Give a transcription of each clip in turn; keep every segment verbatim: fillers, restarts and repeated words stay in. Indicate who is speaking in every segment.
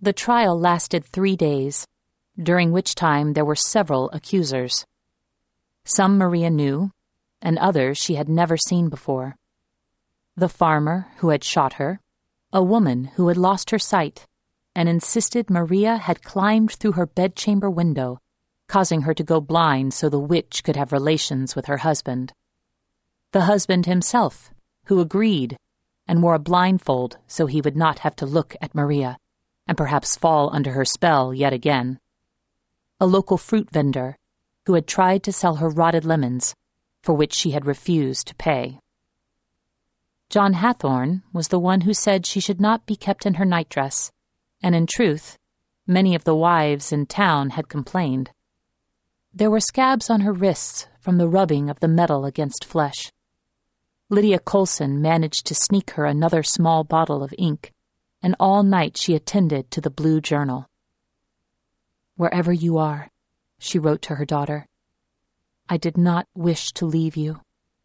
Speaker 1: The trial lasted three days, during which time there were several accusers. Some Maria knew, and others she had never seen before. The farmer who had shot her, a woman who had lost her sight, and insisted Maria had climbed through her bedchamber window, causing her to go blind so the witch could have relations with her husband. The husband himself, who agreed, and wore a blindfold so he would not have to look at Maria, and perhaps fall under her spell yet again. A local fruit vendor, who had tried to sell her rotted lemons, for which she had refused to pay. John Hathorne was the one who said she should not be kept in her nightdress, and in truth, many of the wives in town had complained. There were scabs on her wrists from the rubbing of the metal against flesh. Lydia Colson managed to sneak her another small bottle of ink, and all night she attended to the blue journal. "Wherever you are," she wrote to her daughter, "I did not wish to leave you."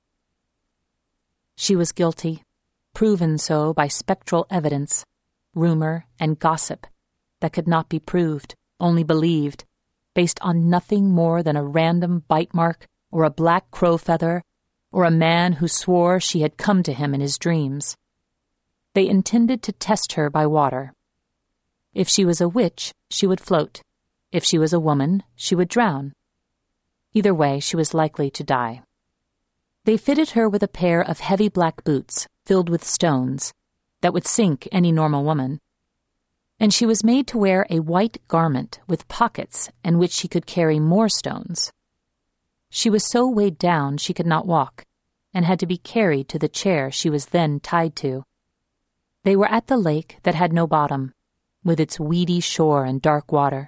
Speaker 1: She was guilty, proven so by spectral evidence, rumor, and gossip that could not be proved, only believed, based on nothing more than a random bite mark or a black crow feather or a man who swore she had come to him in his dreams. They intended to test her by water. If she was a witch, she would float. If she was a woman, she would drown. Either way, she was likely to die. They fitted her with a pair of heavy black boots filled with stones that would sink any normal woman, and she was made to wear a white garment with pockets in which she could carry more stones. She was so weighed down she could not walk, and had to be carried to the chair she was then tied to. They were at the lake that had no bottom, with its weedy shore and dark water.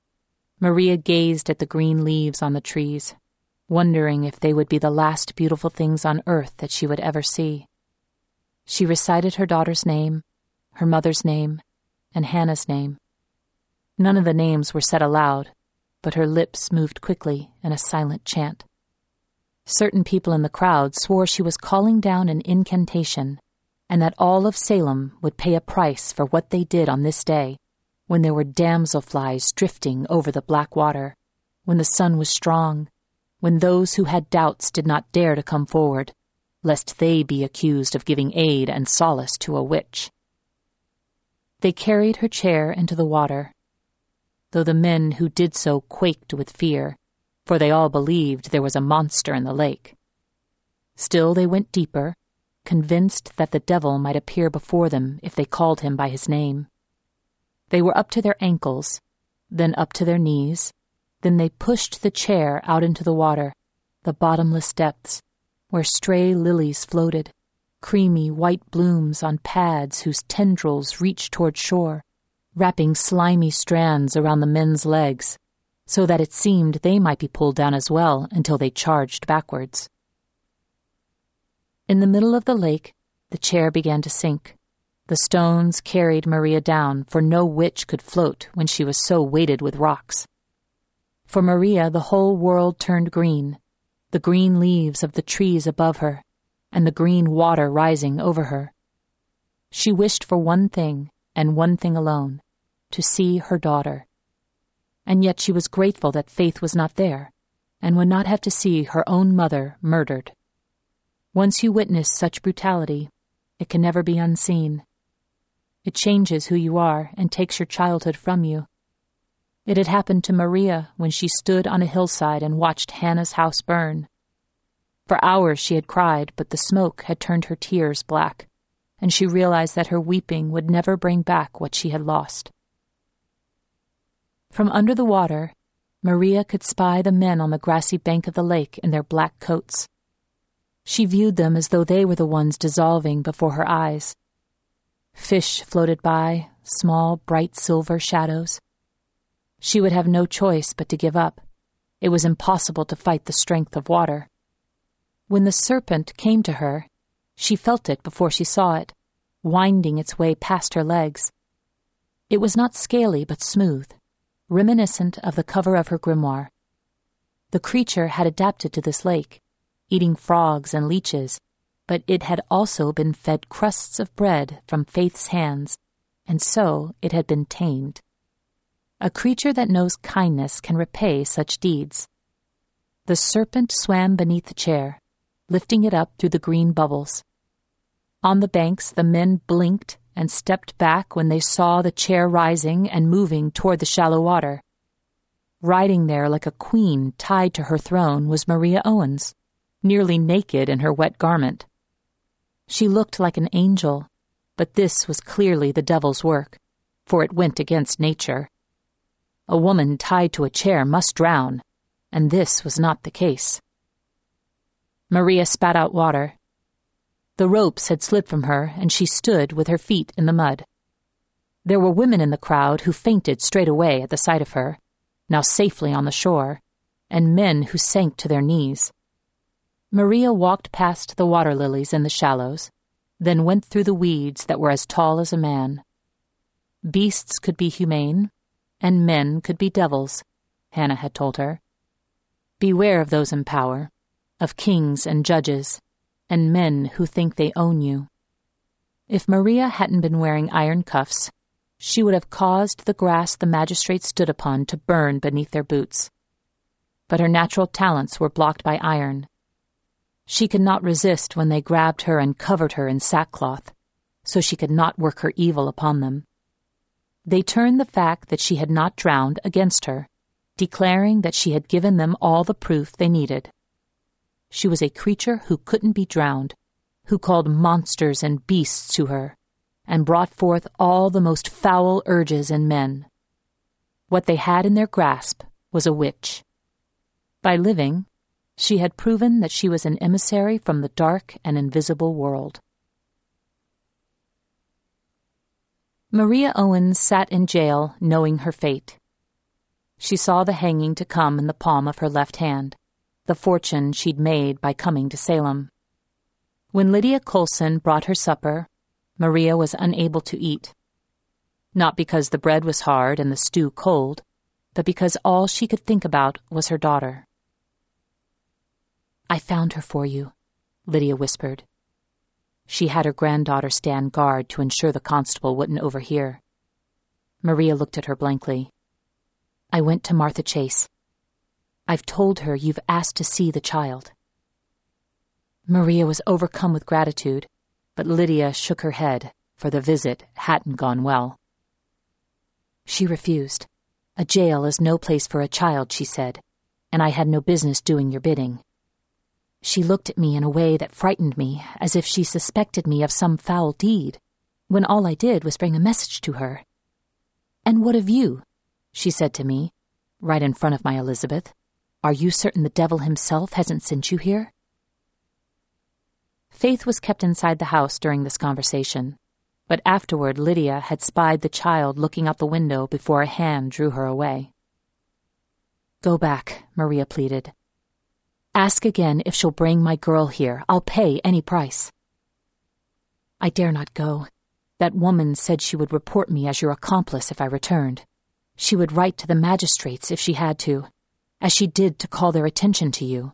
Speaker 1: Maria gazed at the green leaves on the trees, wondering if they would be the last beautiful things on earth that she would ever see. She recited her daughter's name, her mother's name, and Hannah's name. None of the names were said aloud, but her lips moved quickly in a silent chant. Certain people in the crowd swore she was calling down an incantation, and that all of Salem would pay a price for what they did on this day, when there were damselflies drifting over the black water, when the sun was strong, when those who had doubts did not dare to come forward, lest they be accused of giving aid and solace to a witch. They carried her chair into the water, though the men who did so quaked with fear, for they all believed there was a monster in the lake. Still they went deeper, convinced that the devil might appear before them if they called him by his name. They were up to their ankles, then up to their knees, then they pushed the chair out into the water, the bottomless depths, where stray lilies floated, creamy white blooms on pads whose tendrils reached toward shore, wrapping slimy strands around the men's legs, so that it seemed they might be pulled down as well until they charged backwards. In the middle of the lake, the chair began to sink. The stones carried Maria down, for no witch could float when she was so weighted with rocks. For Maria, the whole world turned green, the green leaves of the trees above her, and the green water rising over her. She wished for one thing, and one thing alone, to see her daughter. And yet she was grateful that Faith was not there, and would not have to see her own mother murdered. Once you witness such brutality, it can never be unseen. It changes who you are and takes your childhood from you. It had happened to Maria when she stood on a hillside and watched Hannah's house burn. For hours she had cried, but the smoke had turned her tears black, and she realized that her weeping would never bring back what she had lost. From under the water, Maria could spy the men on the grassy bank of the lake in their black coats. She viewed them as though they were the ones dissolving before her eyes. Fish floated by, small, bright silver shadows. She would have no choice but to give up. It was impossible to fight the strength of water. When the serpent came to her, she felt it before she saw it, winding its way past her legs. It was not scaly but smooth, reminiscent of the cover of her grimoire. The creature had adapted to this lake, eating frogs and leeches, but it had also been fed crusts of bread from Faith's hands, and so it had been tamed. A creature that knows kindness can repay such deeds. The serpent swam beneath the chair, lifting it up through the green bubbles. On the banks, the men blinked and stepped back when they saw the chair rising and moving toward the shallow water. Riding there like a queen tied to her throne was Maria Owens, nearly naked in her wet garment. She looked like an angel, but this was clearly the devil's work, for it went against nature. A woman tied to a chair must drown, and this was not the case. Maria spat out water. The ropes had slid from her, and she stood with her feet in the mud. There were women in the crowd who fainted straight away at the sight of her, now safely on the shore, and men who sank to their knees. Maria walked past the water lilies in the shallows, then went through the weeds that were as tall as a man. Beasts could be humane, and men could be devils, Hannah had told her. Beware of those in power, of kings and judges, and men who think they own you. If Maria hadn't been wearing iron cuffs, she would have caused the grass the magistrates stood upon to burn beneath their boots. But her natural talents were blocked by iron. She could not resist when they grabbed her and covered her in sackcloth, so she could not work her evil upon them. They turned the fact that she had not drowned against her, declaring that she had given them all the proof they needed. She was a creature who couldn't be drowned, who called monsters and beasts to her, and brought forth all the most foul urges in men. What they had in their grasp was a witch. By living, she had proven that she was an emissary from the dark and invisible world. Maria Owens sat in jail knowing her fate. She saw the hanging to come in the palm of her left hand, the fortune she'd made by coming to Salem. When Lydia Colson brought her supper, Maria was unable to eat. Not because the bread was hard and the stew cold, but because all she could think about was her daughter. "I found her for you," Lydia whispered. She had her granddaughter stand guard to ensure the constable wouldn't overhear. Maria looked at her blankly. "I went to Martha Chase. I've told her you've asked to see the child." Maria was overcome with gratitude, but Lydia shook her head, for the visit hadn't gone well. She refused. "A jail is no place for a child," she said, "and I had no business doing your bidding." She looked at me in a way that frightened me, as if she suspected me of some foul deed, when all I did was bring a message to her. "And what of you?" she said to me, right in front of my Elizabeth. "Are you certain the devil himself hasn't sent you here?" Faith was kept inside the house during this conversation, but afterward Lydia had spied the child looking out the window before a hand drew her away. "Go back," Maria pleaded. "Ask again if she'll bring my girl here. I'll pay any price." "I dare not go. That woman said she would report me as your accomplice if I returned. She would write to the magistrates if she had to, as she did to call their attention to you."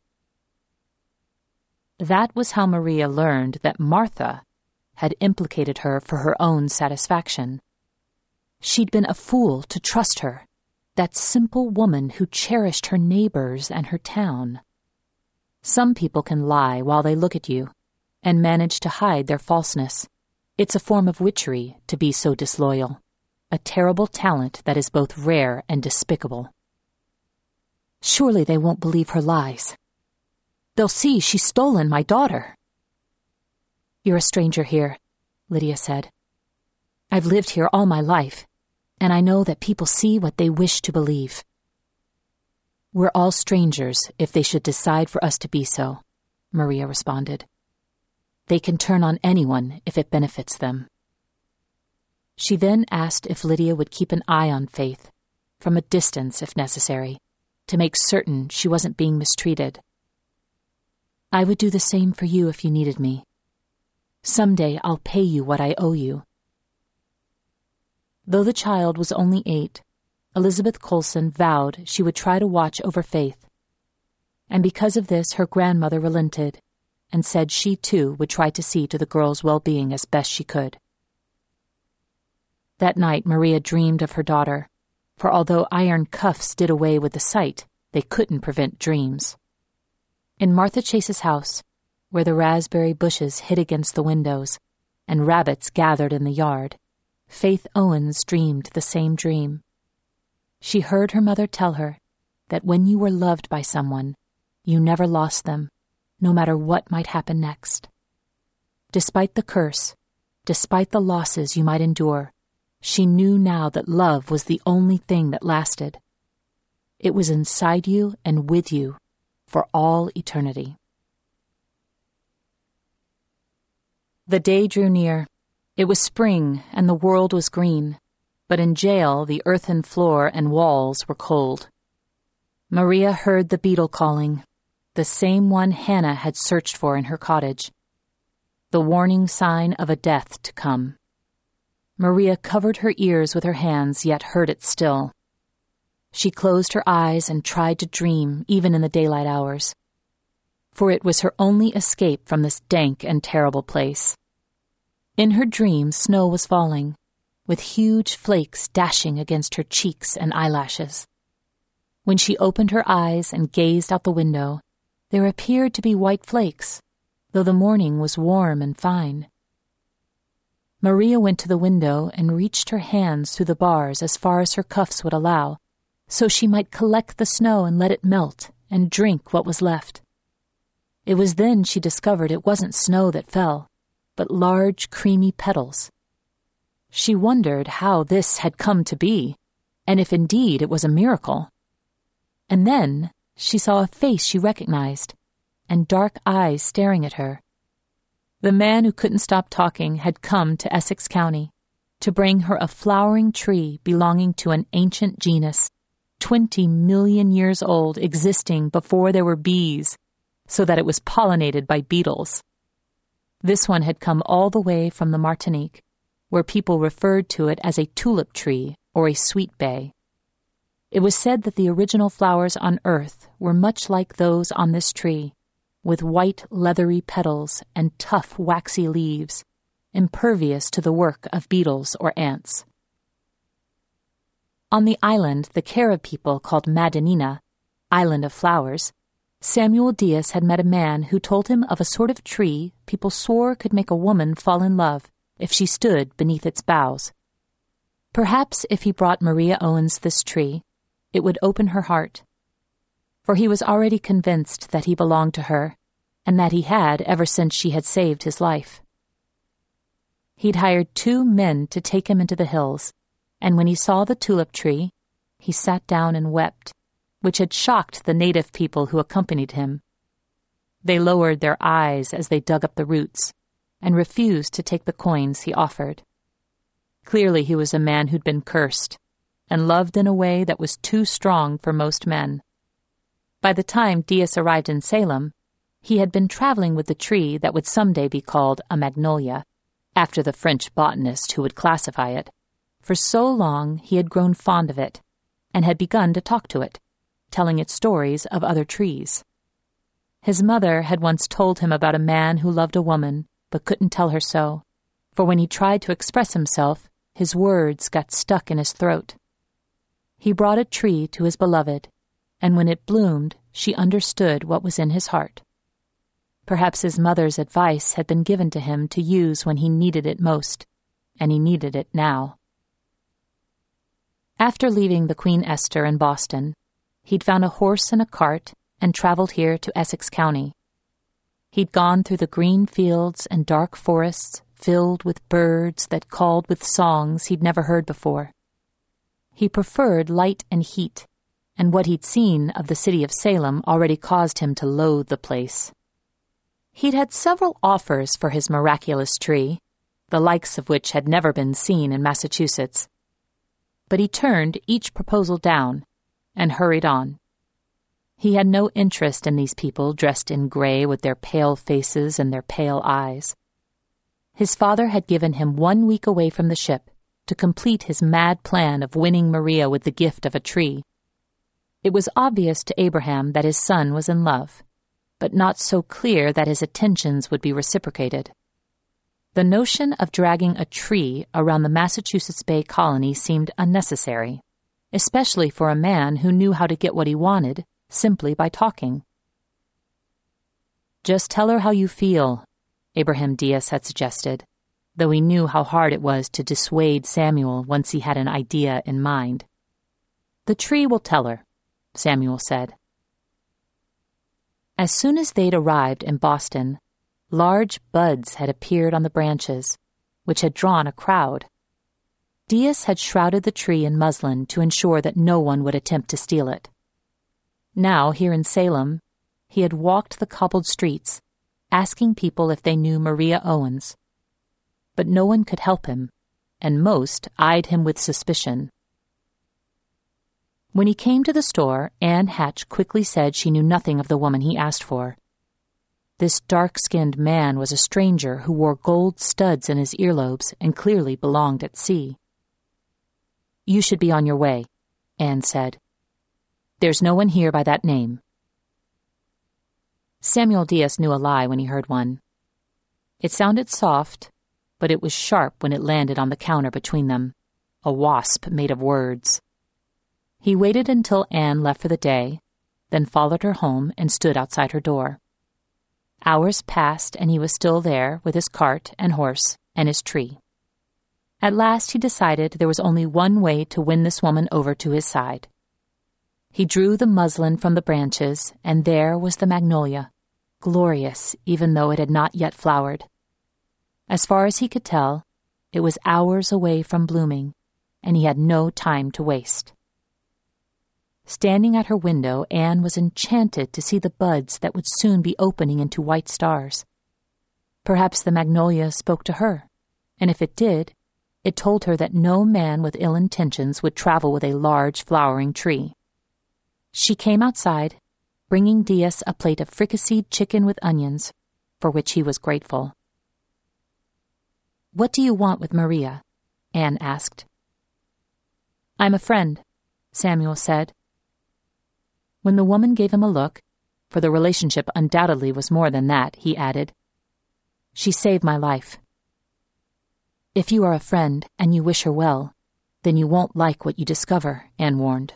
Speaker 1: That was how Maria learned that Martha had implicated her for her own satisfaction. She'd been a fool to trust her, that simple woman who cherished her neighbors and her town. Some people can lie while they look at you, and manage to hide their falseness. It's a form of witchery to be so disloyal, a terrible talent that is both rare and despicable. "Surely they won't believe her lies. They'll see she's stolen my daughter." "You're a stranger here," Lydia said. "I've lived here all my life, and I know that people see what they wish to believe." "We're all strangers if they should decide for us to be so," Maria responded. "They can turn on anyone if it benefits them." She then asked if Lydia would keep an eye on Faith, from a distance if necessary, to make certain she wasn't being mistreated. "I would do the same for you if you needed me. Someday I'll pay you what I owe you." Though the child was only eight, Elizabeth Colson vowed she would try to watch over Faith. And because of this, her grandmother relented and said she too would try to see to the girl's well-being as best she could. That night Maria dreamed of her daughter, for although iron cuffs did away with the sight, they couldn't prevent dreams. In Martha Chase's house, where the raspberry bushes hid against the windows and rabbits gathered in the yard, Faith Owens dreamed the same dream. She heard her mother tell her that when you were loved by someone, you never lost them, no matter what might happen next. Despite the curse, despite the losses you might endure, she knew now that love was the only thing that lasted. It was inside you and with you for all eternity. The day drew near. It was spring, and the world was green, but in jail the earthen floor and walls were cold. Maria heard the beetle calling, the same one Hannah had searched for in her cottage, the warning sign of a death to come. Maria covered her ears with her hands, yet heard it still. She closed her eyes and tried to dream, even in the daylight hours, for it was her only escape from this dank and terrible place. In her dream, snow was falling, with huge flakes dashing against her cheeks and eyelashes. When she opened her eyes and gazed out the window, there appeared to be white flakes, though the morning was warm and fine. Maria went to the window and reached her hands through the bars as far as her cuffs would allow, so she might collect the snow and let it melt and drink what was left. It was then she discovered it wasn't snow that fell, but large, creamy petals. She wondered how this had come to be, and if indeed it was a miracle. And then she saw a face she recognized, and dark eyes staring at her. The man who couldn't stop talking had come to Essex County to bring her a flowering tree belonging to an ancient genus, twenty million years old, existing before there were bees, so that it was pollinated by beetles. This one had come all the way from the Martinique, where people referred to it as a tulip tree or a sweet bay. It was said that the original flowers on Earth were much like those on this tree, with white leathery petals and tough waxy leaves, impervious to the work of beetles or ants. On the island the Carib people called Madinina, Island of Flowers, Samuel Diaz had met a man who told him of a sort of tree people swore could make a woman fall in love if she stood beneath its boughs. Perhaps if he brought Maria Owens this tree, it would open her heart, for he was already convinced that he belonged to her, and that he had ever since she had saved his life. He'd hired two men to take him into the hills, and when he saw the tulip tree, he sat down and wept, which had shocked the native people who accompanied him. They lowered their eyes as they dug up the roots, and refused to take the coins he offered. Clearly he was a man who'd been cursed, and loved in a way that was too strong for most men. By the time Diaz arrived in Salem, he had been traveling with the tree that would someday be called a magnolia, after the French botanist who would classify it. For so long he had grown fond of it, and had begun to talk to it, telling it stories of other trees. His mother had once told him about a man who loved a woman, but couldn't tell her so, for when he tried to express himself, his words got stuck in his throat. He brought a tree to his beloved, and when it bloomed, she understood what was in his heart. Perhaps his mother's advice had been given to him to use when he needed it most, and he needed it now. After leaving the Queen Esther in Boston, he'd found a horse and a cart and traveled here to Essex County. He'd gone through the green fields and dark forests filled with birds that called with songs he'd never heard before. He preferred light and heat, and what he'd seen of the city of Salem already caused him to loathe the place. He'd had several offers for his miraculous tree, the likes of which had never been seen in Massachusetts. But he turned each proposal down and hurried on. He had no interest in these people dressed in gray with their pale faces and their pale eyes. His father had given him one week away from the ship to complete his mad plan of winning Maria with the gift of a tree. It was obvious to Abraham that his son was in love, but not so clear that his attentions would be reciprocated. The notion of dragging a tree around the Massachusetts Bay Colony seemed unnecessary, especially for a man who knew how to get what he wanted simply by talking. "Just tell her how you feel," Abraham Diaz had suggested, though he knew how hard it was to dissuade Samuel once he had an idea in mind. "The tree will tell her," Samuel said. As soon as they'd arrived in Boston, large buds had appeared on the branches, which had drawn a crowd. Diaz had shrouded the tree in muslin to ensure that no one would attempt to steal it. Now, here in Salem, he had walked the cobbled streets, asking people if they knew Maria Owens. But no one could help him, and most eyed him with suspicion. When he came to the store, Anne Hatch quickly said she knew nothing of the woman he asked for. This dark-skinned man was a stranger who wore gold studs in his earlobes and clearly belonged at sea. "You should be on your way," Anne said. "There's no one here by that name." Samuel Diaz knew a lie when he heard one. It sounded soft, but it was sharp when it landed on the counter between them, a wasp made of words. He waited until Anne left for the day, then followed her home and stood outside her door. Hours passed, and he was still there with his cart and horse and his tree. At last he decided there was only one way to win this woman over to his side. He drew the muslin from the branches, and there was the magnolia, glorious even though it had not yet flowered. As far as he could tell, it was hours away from blooming, and he had no time to waste. Standing at her window, Anne was enchanted to see the buds that would soon be opening into white stars. Perhaps the magnolia spoke to her, and if it did, it told her that no man with ill intentions would travel with a large flowering tree. She came outside, bringing Diaz a plate of fricasseed chicken with onions, for which he was grateful. "What do you want with Maria?" Anne asked. "I'm a friend," Samuel said. When the woman gave him a look, for the relationship undoubtedly was more than that, he added, "She saved my life." "If you are a friend and you wish her well, then you won't like what you discover," Anne warned.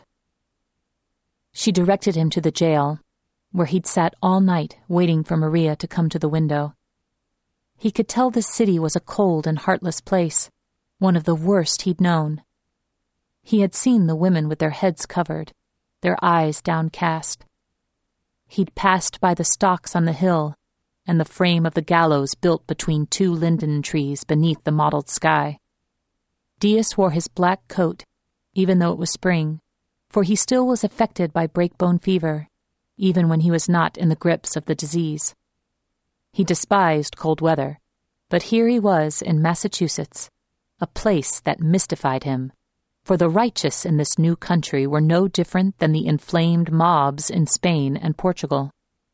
Speaker 1: She directed him to the jail, where he'd sat all night waiting for Maria to come to the window. He could tell the city was a cold and heartless place, one of the worst he'd known. He had seen the women with their heads covered, their eyes downcast. He'd passed by the stocks on the hill and the frame of the gallows built between two linden trees beneath the mottled sky. Diaz wore his black coat, even though it was spring, for he still was affected by breakbone fever, even when he was not in the grips of the disease. He despised cold weather, but here he was in Massachusetts, a place that mystified him, for the righteous in this new country were no different than the inflamed mobs in Spain and Portugal.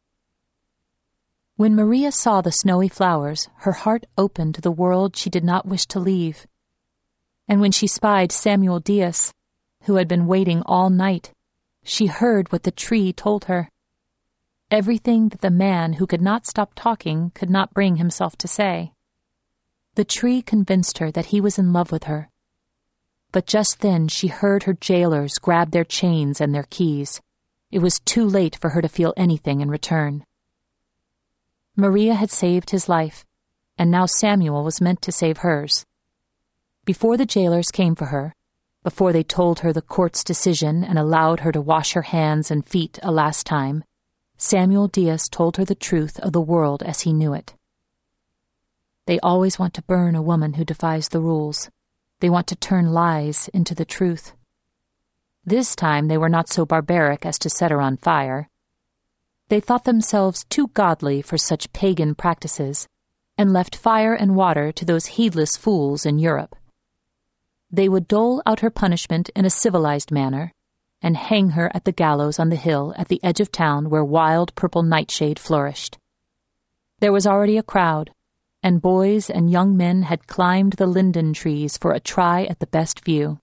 Speaker 1: When Maria saw the snowy flowers, her heart opened to the world she did not wish to leave. And when she spied Samuel Diaz, who had been waiting all night, she heard what the tree told her. Everything that the man who could not stop talking could not bring himself to say. The tree convinced her that he was in love with her. But just then she heard her jailers grab their chains and their keys. It was too late for her to feel anything in return. Maria had saved his life, and now Samuel was meant to save hers. Before the jailers came for her, before they told her the court's decision and allowed her to wash her hands and feet a last time, Samuel Diaz told her the truth of the world as he knew it. They always want to burn a woman who defies the rules. They want to turn lies into the truth. This time they were not so barbaric as to set her on fire. They thought themselves too godly for such pagan practices, and left fire and water to those heedless fools in Europe. They would dole out her punishment in a civilized manner, and hang her at the gallows on the hill at the edge of town where wild purple nightshade flourished. There was already a crowd, and boys and young men had climbed the linden trees for a try at the best view.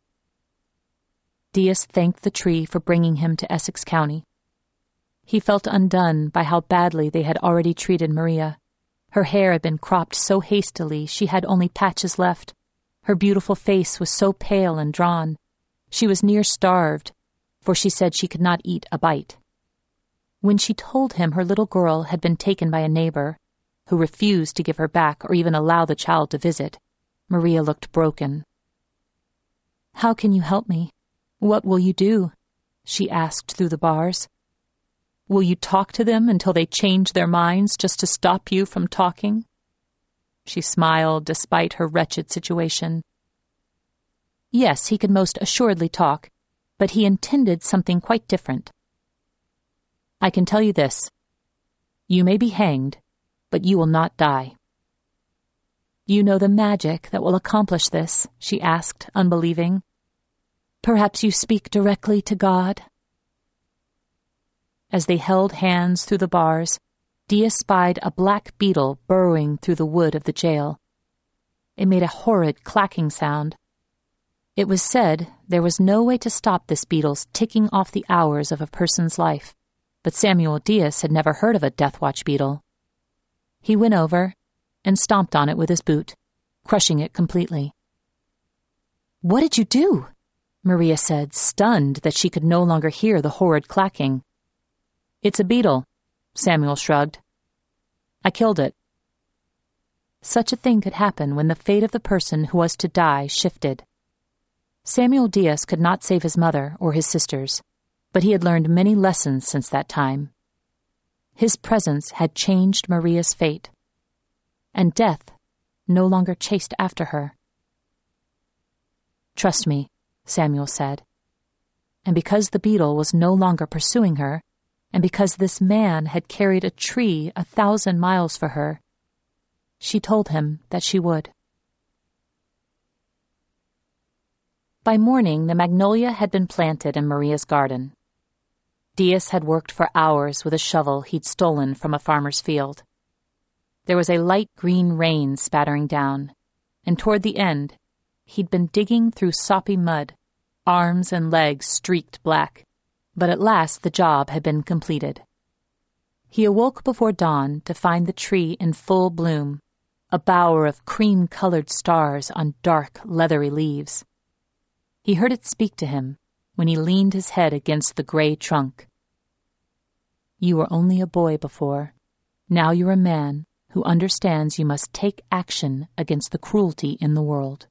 Speaker 1: Diaz thanked the tree for bringing him to Essex County. He felt undone by how badly they had already treated Maria, Her hair had been cropped so hastily she had only patches left. Her beautiful face was so pale and drawn. She was near starved, for she said she could not eat a bite. When she told him her little girl had been taken by a neighbor, who refused to give her back or even allow the child to visit, Maria looked broken. "How can you help me? What will you do?" she asked through the bars. "Will you talk to them until they change their minds just to stop you from talking?" She smiled despite her wretched situation. Yes, he could most assuredly talk, but he intended something quite different. "I can tell you this. You may be hanged, but you will not die." "You know the magic that will accomplish this?" she asked, unbelieving. "Perhaps you speak directly to God?" As they held hands through the bars, Dia spied a black beetle burrowing through the wood of the jail. It made a horrid clacking sound. It was said there was no way to stop this beetle's ticking off the hours of a person's life, but Samuel Diaz had never heard of a death watch beetle. He went over and stomped on it with his boot, crushing it completely. "What did you do?" Maria said, stunned that she could no longer hear the horrid clacking. "It's a beetle," Samuel shrugged. "I killed it." Such a thing could happen when the fate of the person who was to die shifted. Samuel Diaz could not save his mother or his sisters, but he had learned many lessons since that time. His presence had changed Maria's fate, and death no longer chased after her. "Trust me," Samuel said. And because the beetle was no longer pursuing her, and because this man had carried a tree a thousand miles for her, she told him that she would. By morning, the magnolia had been planted in Maria's garden. Diaz had worked for hours with a shovel he'd stolen from a farmer's field. There was a light green rain spattering down, and toward the end, he'd been digging through soppy mud, arms and legs streaked black, but at last the job had been completed. He awoke before dawn to find the tree in full bloom, a bower of cream-colored stars on dark, leathery leaves. He heard it speak to him when he leaned his head against the gray trunk. "You were only a boy before. Now you're a man who understands you must take action against the cruelty in the world."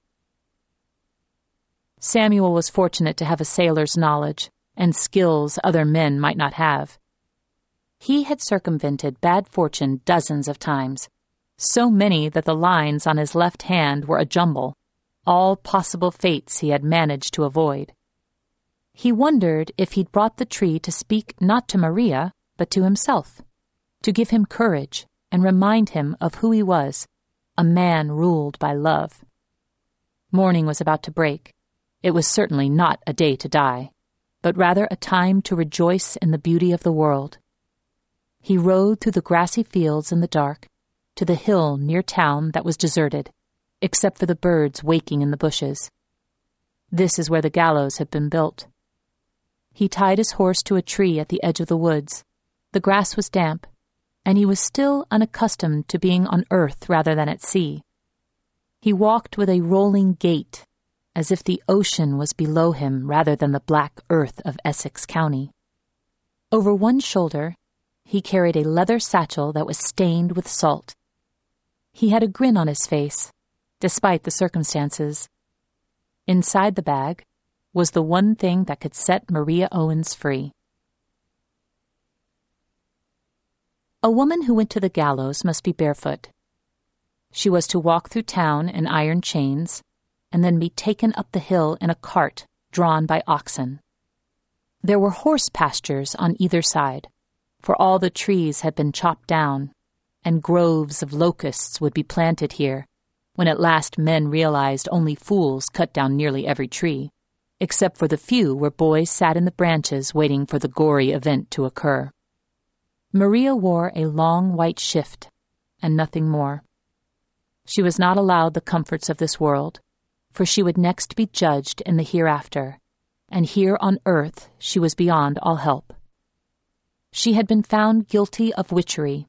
Speaker 1: Samuel was fortunate to have a sailor's knowledge and skills other men might not have. He had circumvented bad fortune dozens of times, so many that the lines on his left hand were a jumble, all possible fates he had managed to avoid. He wondered if he'd brought the tree to speak not to Maria, but to himself, to give him courage and remind him of who he was, a man ruled by love. Morning was about to break. It was certainly not a day to die, but rather a time to rejoice in the beauty of the world. He rode through the grassy fields in the dark to the hill near town that was deserted, except for the birds waking in the bushes. This is where the gallows had been built. He tied his horse to a tree at the edge of the woods. The grass was damp, and he was still unaccustomed to being on earth rather than at sea. He walked with a rolling gait, as if the ocean was below him rather than the black earth of Essex County. Over one shoulder, he carried a leather satchel that was stained with salt. He had a grin on his face, despite the circumstances. Inside the bag was the one thing that could set Maria Owens free. A woman who went to the gallows must be barefoot. She was to walk through town in iron chains, and then be taken up the hill in a cart drawn by oxen. There were horse pastures on either side, for all the trees had been chopped down, and groves of locusts would be planted here, when at last men realized only fools cut down nearly every tree, except for the few where boys sat in the branches waiting for the gory event to occur. Maria wore a long white shift, and nothing more. She was not allowed the comforts of this world, for she would next be judged in the hereafter, and here on earth she was beyond all help. She had been found guilty of witchery,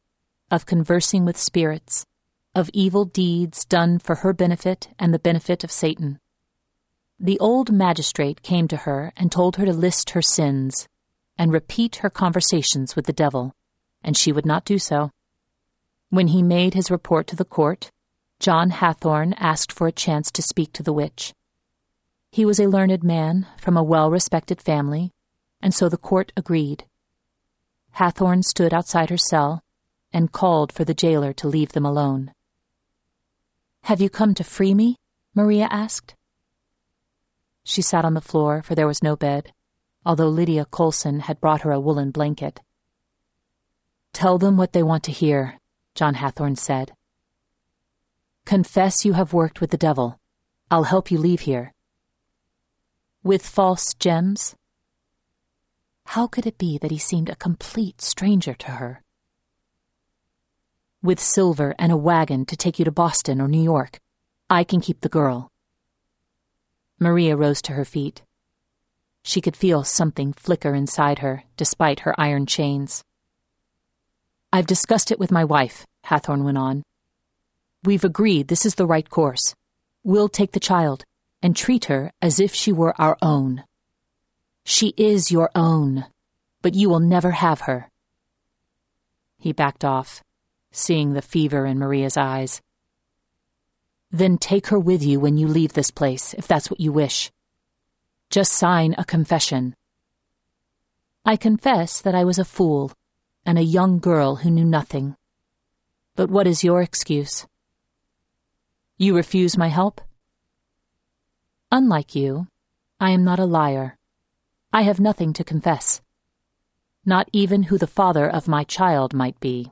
Speaker 1: of conversing with spirits, of evil deeds done for her benefit and the benefit of Satan. The old magistrate came to her and told her to list her sins and repeat her conversations with the devil, and she would not do so. When he made his report to the court, John Hathorne asked for a chance to speak to the witch. He was a learned man from a well-respected family, and so the court agreed. Hathorne stood outside her cell and called for the jailer to leave them alone. "Have you come to free me?" Maria asked. She sat on the floor, for there was no bed, although Lydia Colson had brought her a woolen blanket. "Tell them what they want to hear," John Hathorne said. "Confess you have worked with the devil. I'll help you leave here." "With false gems?" How could it be that he seemed a complete stranger to her? "With silver and a wagon to take you to Boston or New York. I can keep the girl." Maria rose to her feet. She could feel something flicker inside her, despite her iron chains. "I've discussed it with my wife," Hathorne went on. "We've agreed this is the right course. We'll take the child and treat her as if she were our own. She is your own, but you will never have her." He backed off, seeing the fever in Maria's eyes. "Then take her with you when you leave this place, if that's what you wish. Just sign a confession." "I confess that I was a fool, and a young girl who knew nothing. But what is your excuse?" "You refuse my help?" "Unlike you, I am not a liar. I have nothing to confess. Not even who the father of my child might be."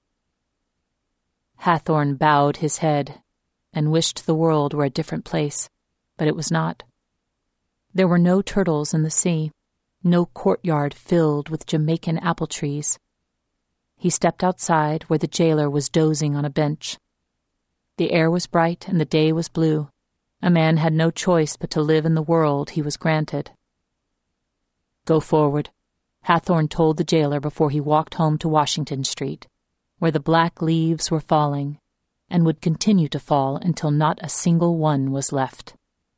Speaker 1: Hathorne bowed his head and wished the world were a different place, but it was not. There were no turtles in the sea, no courtyard filled with Jamaican apple trees. He stepped outside where the jailer was dozing on a bench. The air was bright and the day was blue. A man had no choice but to live in the world he was granted. "Go forward," Hathorne told the jailer before he walked home to Washington Street, where the black leaves were falling and would continue to fall until not a single one was left.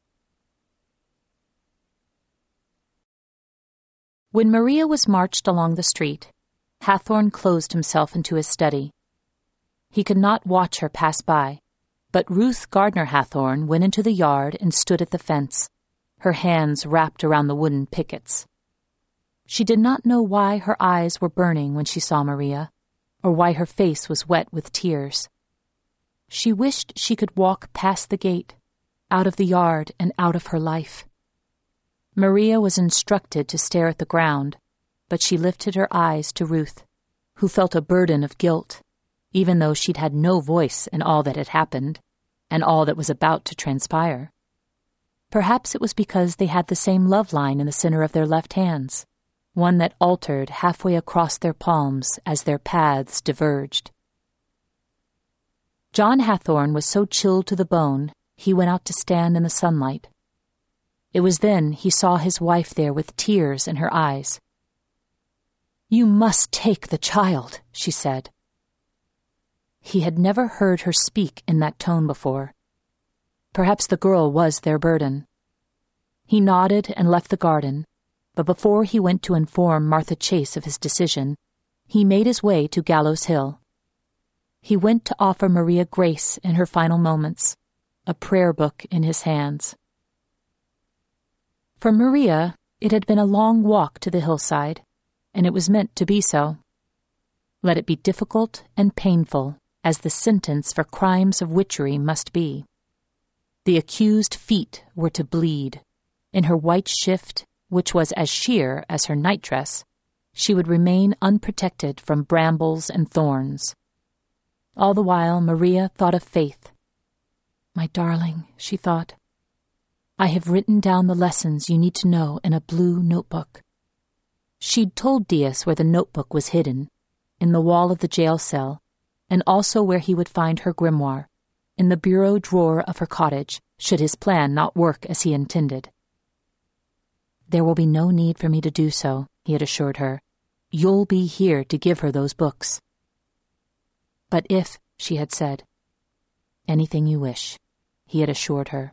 Speaker 1: When Maria was marched along the street, Hathorne closed himself into his study. He could not watch her pass by, but Ruth Gardner Hathorne went into the yard and stood at the fence, her hands wrapped around the wooden pickets. She did not know why her eyes were burning when she saw Maria, or why her face was wet with tears. She wished she could walk past the gate, out of the yard and out of her life. Maria was instructed to stare at the ground, but she lifted her eyes to Ruth, who felt a burden of guilt, even though she'd had no voice in all that had happened, and all that was about to transpire. Perhaps it was because they had the same love line in the center of their left hands, one that altered halfway across their palms as their paths diverged. John Hathorne was so chilled to the bone, he went out to stand in the sunlight. It was then he saw his wife there with tears in her eyes. "You must take the child," she said. He had never heard her speak in that tone before. Perhaps the girl was their burden. He nodded and left the garden, but before he went to inform Martha Chase of his decision, he made his way to Gallows Hill. He went to offer Maria grace in her final moments, a prayer book in his hands. For Maria, it had been a long walk to the hillside, and it was meant to be so. Let it be difficult and painful, as the sentence for crimes of witchery must be. The accused feet were to bleed. In her white shift, which was as sheer as her nightdress, she would remain unprotected from brambles and thorns. All the while, Maria thought of Faith. "My darling," she thought, "I have written down the lessons you need to know in a blue notebook." She'd told Diaz where the notebook was hidden, in the wall of the jail cell, and also where he would find her grimoire, in the bureau drawer of her cottage, should his plan not work as he intended. "There will be no need for me to do so," he had assured her. "You'll be here to give her those books." But if, she had said. Anything you wish, he had assured her.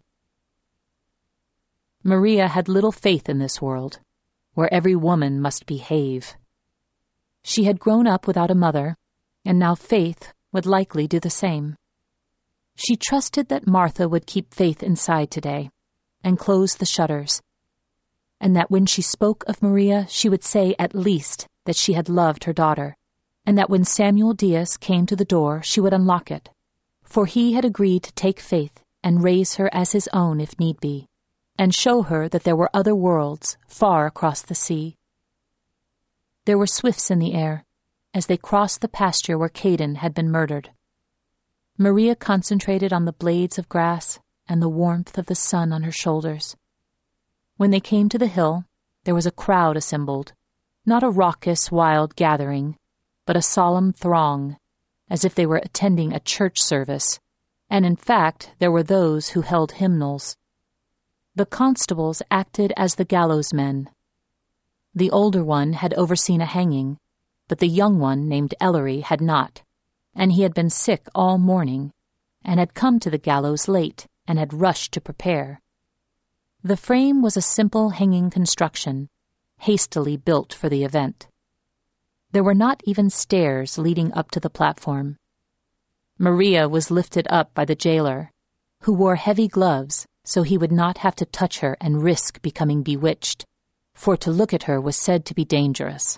Speaker 1: Maria had little faith in this world, where every woman must behave. She had grown up without a mother, and now Faith would likely do the same. She trusted that Martha would keep Faith inside today, and close the shutters, and that when she spoke of Maria, she would say at least that she had loved her daughter, and that when Samuel Diaz came to the door, she would unlock it, for he had agreed to take Faith and raise her as his own if need be, and show her that there were other worlds far across the sea. There were swifts in the air as they crossed the pasture where Caden had been murdered. Maria concentrated on the blades of grass and the warmth of the sun on her shoulders. When they came to the hill, there was a crowd assembled, not a raucous, wild gathering, but a solemn throng, as if they were attending a church service, and in fact there were those who held hymnals. The constables acted as the gallows men. The older one had overseen a hanging, but the young one, named Ellery, had not, and he had been sick all morning, and had come to the gallows late, and had rushed to prepare. The frame was a simple hanging construction, hastily built for the event. There were not even stairs leading up to the platform. Maria was lifted up by the jailer, who wore heavy gloves so he would not have to touch her and risk becoming bewitched, for to look at her was said to be dangerous.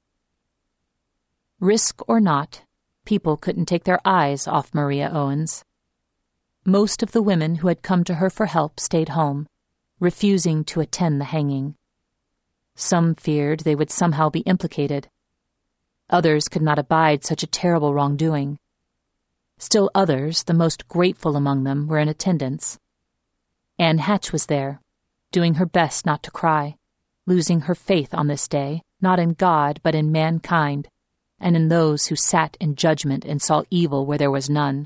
Speaker 1: Risk or not, people couldn't take their eyes off Maria Owens. Most of the women who had come to her for help stayed home, refusing to attend the hanging. Some feared they would somehow be implicated. Others could not abide such a terrible wrongdoing. Still others, the most grateful among them, were in attendance. Anne Hatch was there, doing her best not to cry, losing her faith on this day, not in God but in mankind, and in those who sat in judgment and saw evil where there was none.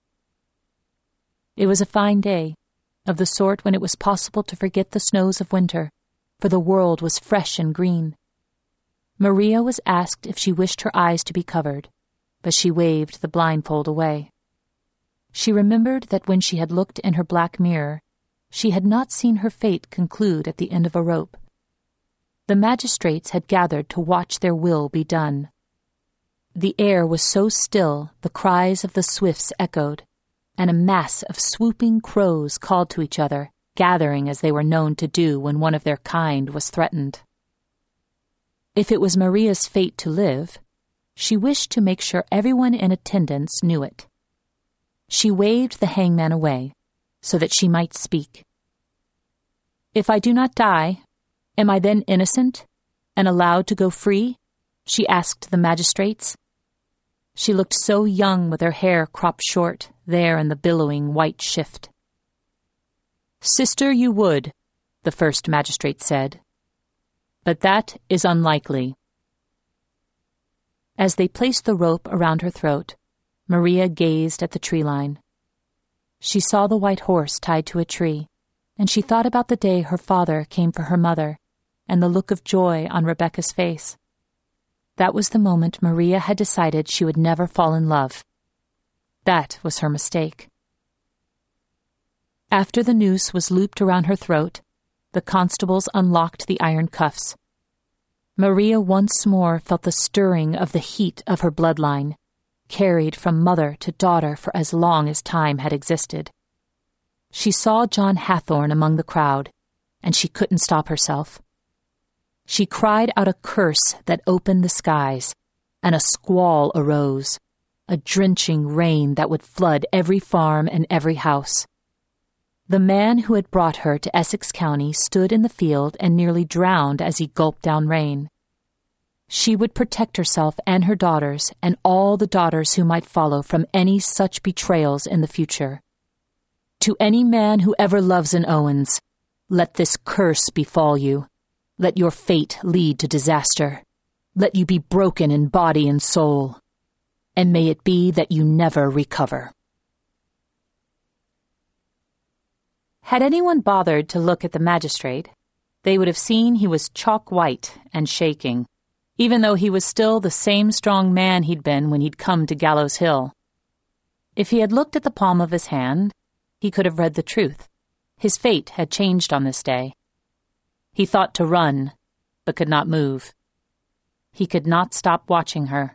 Speaker 1: It was a fine day, of the sort when it was possible to forget the snows of winter, for the world was fresh and green. Maria was asked if she wished her eyes to be covered, but she waved the blindfold away. She remembered that when she had looked in her black mirror, she had not seen her fate conclude at the end of a rope. The magistrates had gathered to watch their will be done. The air was so still the cries of the swifts echoed, and a mass of swooping crows called to each other, gathering as they were known to do when one of their kind was threatened. If it was Maria's fate to live, she wished to make sure everyone in attendance knew it. She waved the hangman away, so that she might speak. "If I do not die, am I then innocent, and allowed to go free?" she asked the magistrates. She looked so young with her hair cropped short, there in the billowing white shift. "Sister, you would," the first magistrate said, "but that is unlikely." As they placed the rope around her throat, Maria gazed at the tree line. She saw the white horse tied to a tree, and she thought about the day her father came for her mother, and the look of joy on Rebecca's face. That was the moment Maria had decided she would never fall in love. That was her mistake. After the noose was looped around her throat, the constables unlocked the iron cuffs. Maria once more felt the stirring of the heat of her bloodline, carried from mother to daughter for as long as time had existed. She saw John Hathorne among the crowd, and she couldn't stop herself. She cried out a curse that opened the skies, and a squall arose, a drenching rain that would flood every farm and every house. The man who had brought her to Essex County stood in the field and nearly drowned as he gulped down rain. She would protect herself and her daughters and all the daughters who might follow from any such betrayals in the future. To any man who ever loves an Owens, let this curse befall you. Let your fate lead to disaster. Let you be broken in body and soul. And may it be that you never recover. Had anyone bothered to look at the magistrate, they would have seen he was chalk white and shaking, even though he was still the same strong man he'd been when he'd come to Gallows Hill. If he had looked at the palm of his hand, he could have read the truth. His fate had changed on this day. He thought to run, but could not move. He could not stop watching her.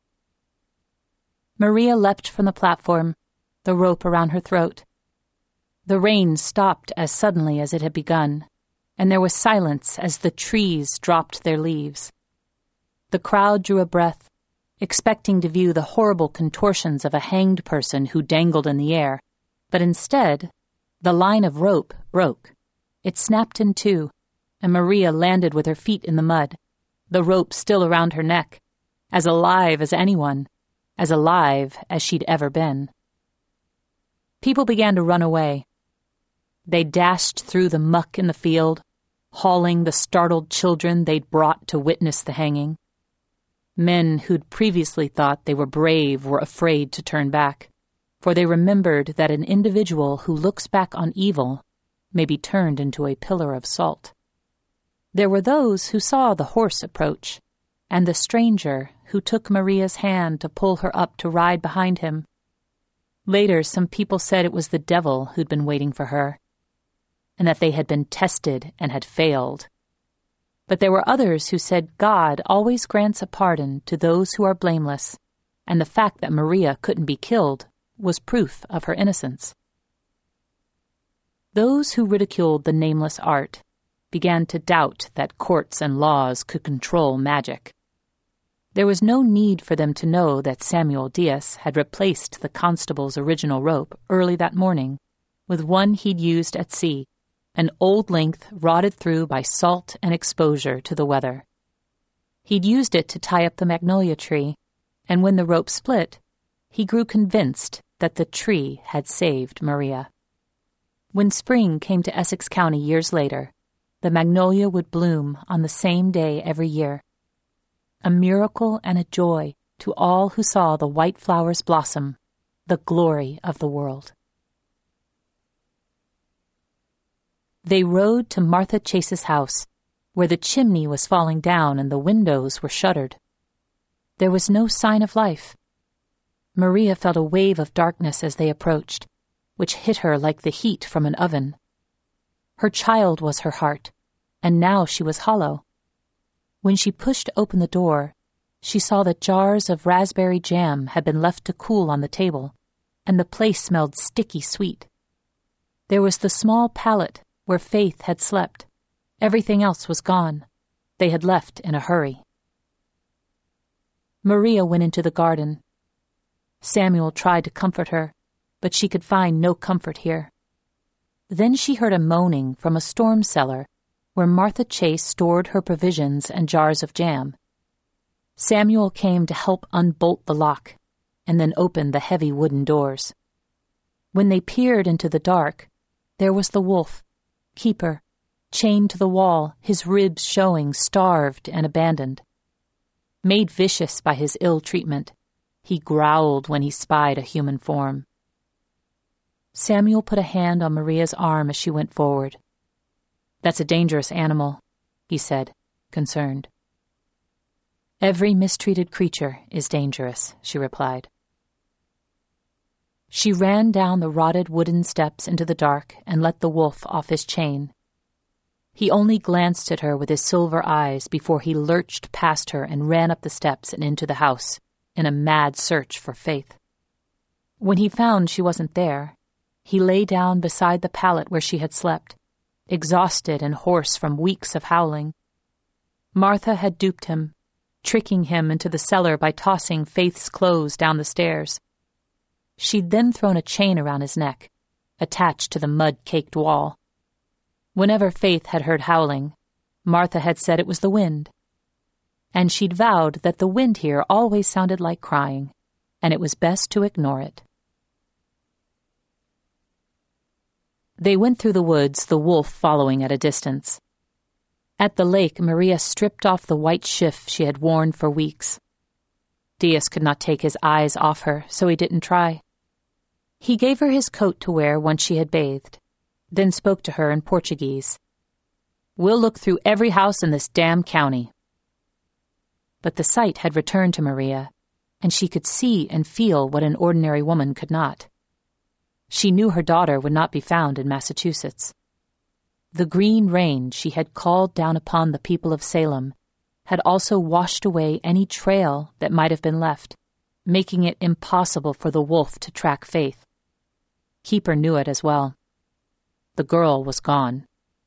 Speaker 1: Maria leapt from the platform, the rope around her throat. The rain stopped as suddenly as it had begun, and there was silence as the trees dropped their leaves. The crowd drew a breath, expecting to view the horrible contortions of a hanged person who dangled in the air, but instead, the line of rope broke. It snapped in two, and Maria landed with her feet in the mud, the rope still around her neck, as alive as anyone, as alive as she'd ever been. People began to run away. They dashed through the muck in the field, hauling the startled children they'd brought to witness the hanging. Men who'd previously thought they were brave were afraid to turn back, for they remembered that an individual who looks back on evil may be turned into a pillar of salt. There were those who saw the horse approach, and the stranger who took Maria's hand to pull her up to ride behind him. Later, some people said it was the devil who'd been waiting for her, and that they had been tested and had failed. But there were others who said God always grants a pardon to those who are blameless, and the fact that Maria couldn't be killed was proof of her innocence. Those who ridiculed the nameless art began to doubt that courts and laws could control magic. There was no need for them to know that Samuel Diaz had replaced the constable's original rope early that morning with one he'd used at sea, an old length rotted through by salt and exposure to the weather. He'd used it to tie up the magnolia tree, and when the rope split, he grew convinced that the tree had saved Maria. When spring came to Essex County years later, the magnolia would bloom on the same day every year, a miracle and a joy to all who saw the white flowers blossom, the glory of the world. They rode to Martha Chase's house, where the chimney was falling down and the windows were shuttered. There was no sign of life. Maria felt a wave of darkness as they approached, which hit her like the heat from an oven. Her child was her heart, and now she was hollow. When she pushed open the door, she saw that jars of raspberry jam had been left to cool on the table, and the place smelled sticky sweet. There was the small pallet where Faith had slept. Everything else was gone. They had left in a hurry. Maria went into the garden. Samuel tried to comfort her, but she could find no comfort here. Then she heard a moaning from a storm cellar where Martha Chase stored her provisions and jars of jam. Samuel came to help unbolt the lock and then open the heavy wooden doors. When they peered into the dark, there was the wolf, keeper, chained to the wall, his ribs showing, starved and abandoned. Made vicious by his ill treatment, he growled when he spied a human form. Samuel put a hand on Maria's arm as she went forward. "That's a dangerous animal," he said, concerned. "Every mistreated creature is dangerous," she replied. She ran down the rotted wooden steps into the dark and let the wolf off his chain. He only glanced at her with his silver eyes before he lurched past her and ran up the steps and into the house in a mad search for Faith. When he found she wasn't there, he lay down beside the pallet where she had slept, exhausted and hoarse from weeks of howling. Martha had duped him, tricking him into the cellar by tossing Faith's clothes down the stairs. She'd then thrown a chain around his neck, attached to the mud-caked wall. Whenever Faith had heard howling, Martha had said it was the wind. And she'd vowed that the wind here always sounded like crying, and it was best to ignore it. They went through the woods, the wolf following at a distance. At the lake, Maria stripped off the white shift she had worn for weeks. Diaz could not take his eyes off her, so he didn't try. He gave her his coat to wear once she had bathed, then spoke to her in Portuguese. "We'll look through every house in this damn county." But the sight had returned to Maria, and she could see and feel what an ordinary woman could not. She knew her daughter would not be found in Massachusetts. The green rain she had called down upon the people of Salem had also washed away any trail that might have been left, making it impossible for the wolf to track Faith. Keeper knew it as well. The girl was gone.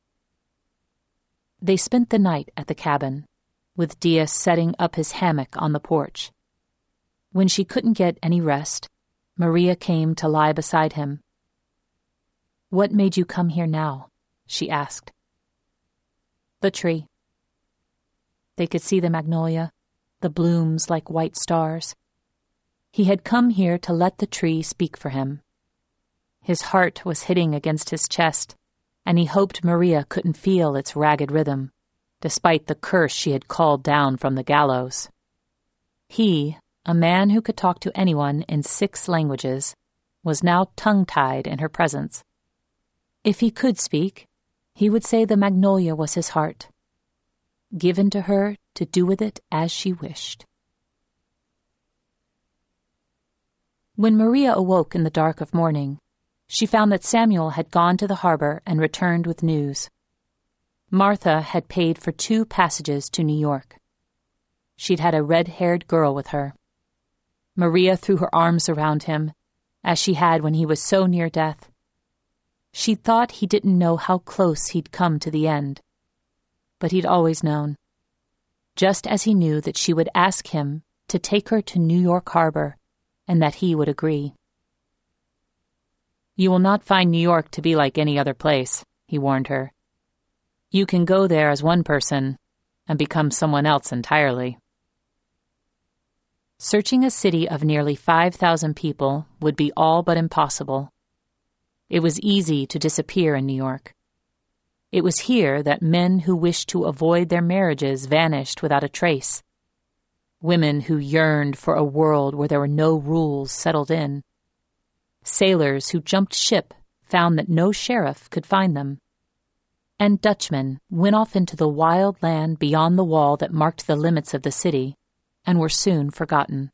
Speaker 1: They spent the night at the cabin, with Diaz setting up his hammock on the porch. When she couldn't get any rest, Maria came to lie beside him. "What made you come here now?" she asked. "The tree." They could see the magnolia, the blooms like white stars. He had come here to let the tree speak for him. His heart was hitting against his chest, and he hoped Maria couldn't feel its ragged rhythm, despite the curse she had called down from the gallows. He, a man who could talk to anyone in six languages, was now tongue-tied in her presence. If he could speak, he would say the magnolia was his heart, given to her to do with it as she wished. When Maria awoke in the dark of morning, she found that Samuel had gone to the harbor and returned with news. Martha had paid for two passages to New York. She'd had a red-haired girl with her. Maria threw her arms around him, as she had when he was so near death. She thought he didn't know how close he'd come to the end. But he'd always known. Just as he knew that she would ask him to take her to New York Harbor, and that he would agree. "You will not find New York to be like any other place," he warned her. "You can go there as one person and become someone else entirely." Searching a city of nearly five thousand people would be all but impossible. It was easy to disappear in New York. It was here that men who wished to avoid their marriages vanished without a trace. Women who yearned for a world where there were no rules settled in. Sailors who jumped ship found that no sheriff could find them. And Dutchmen went off into the wild land beyond the wall that marked the limits of the city, and were soon forgotten.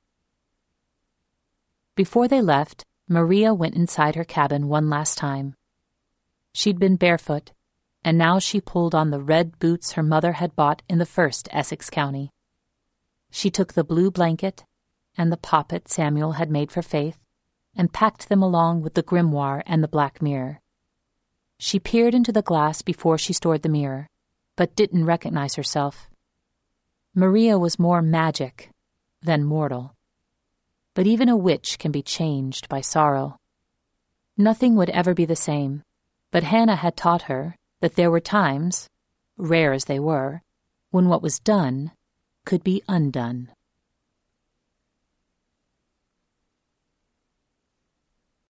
Speaker 1: Before they left, Maria went inside her cabin one last time. She'd been barefoot, and now she pulled on the red boots her mother had bought in the first Essex County. She took the blue blanket and the poppet Samuel had made for Faith, and packed them along with the grimoire and the black mirror. She peered into the glass before she stored the mirror, but didn't recognize herself. Maria was more magic than mortal. But even a witch can be changed by sorrow. Nothing would ever be the same, but Hannah had taught her that there were times, rare as they were, when what was done could be undone.